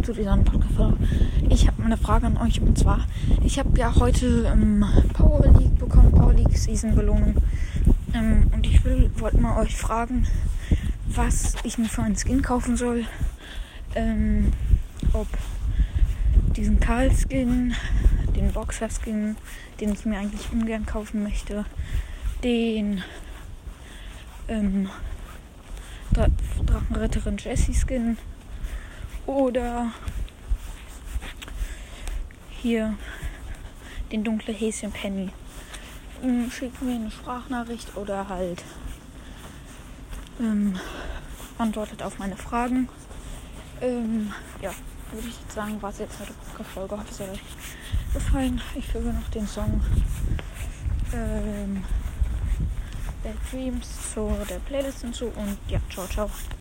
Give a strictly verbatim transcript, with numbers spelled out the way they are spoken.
zu dieser Podcast-Folge. Ich habe eine Frage an euch, und zwar, ich habe ja heute ähm, Power League bekommen, Power League Season Belohnung. Ähm, und ich will, wollte mal euch fragen, was ich mir für einen Skin kaufen soll. Ähm, ob diesen Karl-Skin, den Boxer-Skin, den ich mir eigentlich ungern kaufen möchte, den ähm, Dra- Drachenritterin Jessie-Skin oder hier den dunkle Häschen Penny. Ähm, schickt mir eine Sprachnachricht oder halt ähm, antwortet auf meine Fragen. Ähm, ja, würde ich jetzt sagen, war es jetzt mit der Podcast-Folge. Hat es euch gefallen? Ich füge noch den Song ähm, Bad Dreams zu der Playlist hinzu und ja, ciao, ciao.